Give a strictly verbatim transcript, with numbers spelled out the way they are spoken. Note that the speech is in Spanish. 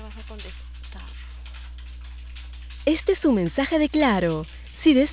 vas a contestar. Este es un mensaje de Claro. Si deseas